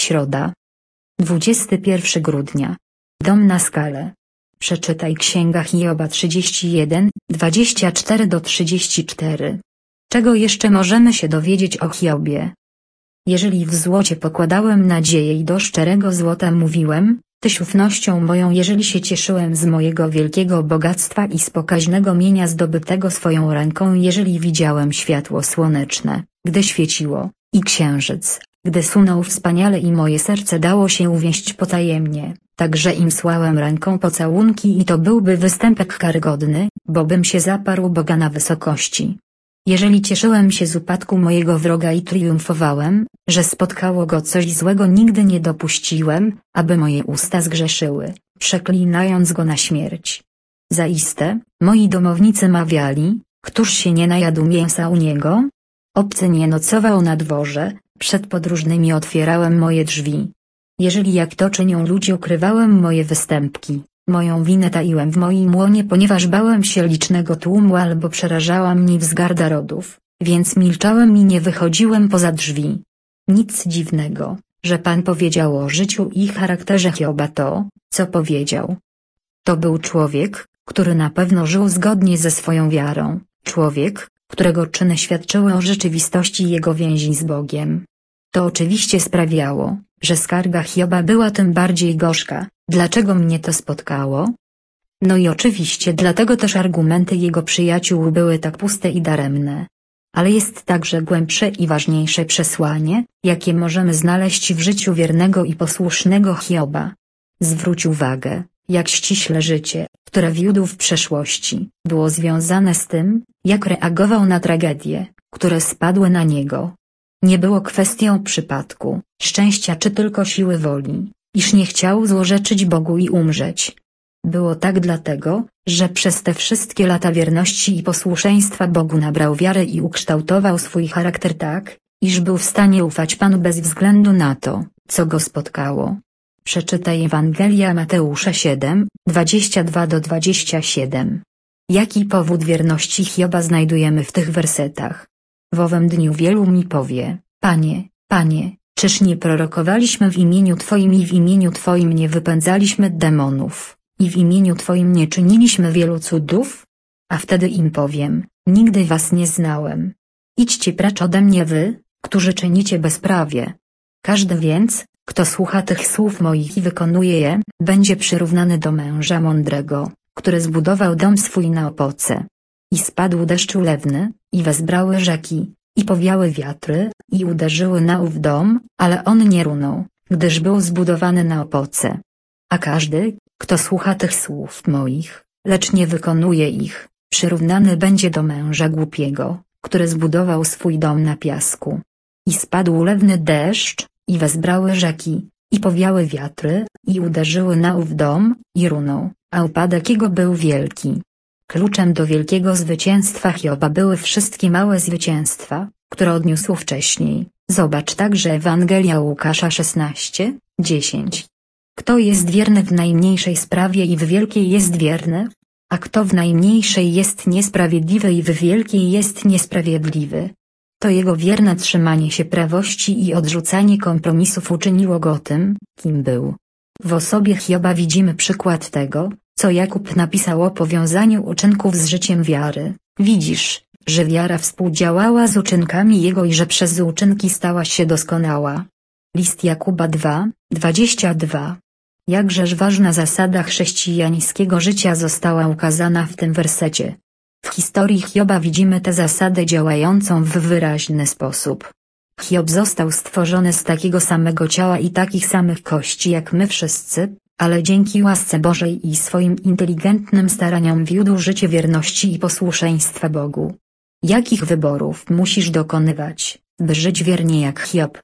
Środa. 21 grudnia. Dom na skale. Przeczytaj Księga Hioba 31, 24-34. Czego jeszcze możemy się dowiedzieć o Hiobie? Jeżeli w złocie pokładałem nadzieję i do szczerego złota mówiłem, Tyś ufnością moją, jeżeli się cieszyłem z mojego wielkiego bogactwa i z pokaźnego mienia zdobytego swoją ręką, jeżeli widziałem światło słoneczne, gdy świeciło, i księżyc, gdy sunął wspaniale i moje serce dało się uwieść potajemnie, także im słałem ręką pocałunki i to byłby występek karygodny, bo bym się zaparł Boga na wysokości. Jeżeli cieszyłem się z upadku mojego wroga i triumfowałem, że spotkało go coś złego, nigdy nie dopuściłem, aby moje usta zgrzeszyły, przeklinając go na śmierć. Zaiste, moi domownicy mawiali, któż się nie najadł mięsa u niego? Obcy nie nocował na dworze, przed podróżnymi otwierałem moje drzwi. Jeżeli jak to czynią ludzie, ukrywałem moje występki, moją winę taiłem w moim łonie, ponieważ bałem się licznego tłumu albo przerażała mnie wzgarda rodów, więc milczałem i nie wychodziłem poza drzwi. Nic dziwnego, że Pan powiedział o życiu i charakterze Hioba to, co powiedział. To był człowiek, który na pewno żył zgodnie ze swoją wiarą, człowiek, którego czyny świadczyły o rzeczywistości jego więzi z Bogiem. To oczywiście sprawiało, że skarga Hioba była tym bardziej gorzka. Dlaczego mnie to spotkało? No i oczywiście dlatego też argumenty jego przyjaciół były tak puste i daremne. Ale jest także głębsze i ważniejsze przesłanie, jakie możemy znaleźć w życiu wiernego i posłusznego Hioba. Zwróć uwagę, jak ściśle życie, które wiódł w przeszłości, było związane z tym, jak reagował na tragedie, które spadły na niego. Nie było kwestią przypadku, szczęścia czy tylko siły woli, iż nie chciał złorzeczyć Bogu i umrzeć. Było tak dlatego, że przez te wszystkie lata wierności i posłuszeństwa Bogu nabrał wiary i ukształtował swój charakter tak, iż był w stanie ufać Panu bez względu na to, co go spotkało. Przeczytaj Ewangelia Mateusza 7, 22-27. Jaki powód wierności Hioba znajdujemy w tych wersetach? W owym dniu wielu mi powie, Panie, Panie, czyż nie prorokowaliśmy w imieniu Twoim i w imieniu Twoim nie wypędzaliśmy demonów, i w imieniu Twoim nie czyniliśmy wielu cudów? A wtedy im powiem, nigdy was nie znałem. Idźcie precz ode mnie wy, którzy czynicie bezprawie. Każdy więc, kto słucha tych słów moich i wykonuje je, będzie przyrównany do męża mądrego, który zbudował dom swój na opoce. I spadł deszcz ulewny, i wezbrały rzeki, i powiały wiatry, i uderzyły na ów dom, ale on nie runął, gdyż był zbudowany na opoce. A każdy, kto słucha tych słów moich, lecz nie wykonuje ich, przyrównany będzie do męża głupiego, który zbudował swój dom na piasku. I spadł ulewny deszcz, i wezbrały rzeki, i powiały wiatry, i uderzyły na ów dom, i runął, a upadek jego był wielki. Kluczem do wielkiego zwycięstwa Hioba były wszystkie małe zwycięstwa, które odniósł wcześniej. Zobacz także Ewangelia Łukasza 16, 10. Kto jest wierny w najmniejszej sprawie i w wielkiej jest wierny? A kto w najmniejszej jest niesprawiedliwy i w wielkiej jest niesprawiedliwy? To jego wierne trzymanie się prawości i odrzucanie kompromisów uczyniło go tym, kim był. W osobie Hioba widzimy przykład tego, co Jakub napisał o powiązaniu uczynków z życiem wiary. Widzisz, że wiara współdziałała z uczynkami jego i że przez uczynki stała się doskonała. List Jakuba 2, 22. Jakżeż ważna zasada chrześcijańskiego życia została ukazana w tym wersecie. W historii Hioba widzimy tę zasadę działającą w wyraźny sposób. Hiob został stworzony z takiego samego ciała i takich samych kości jak my wszyscy, ale dzięki łasce Bożej i swoim inteligentnym staraniom wiódł życie wierności i posłuszeństwa Bogu. Jakich wyborów musisz dokonywać, by żyć wiernie jak Hiob?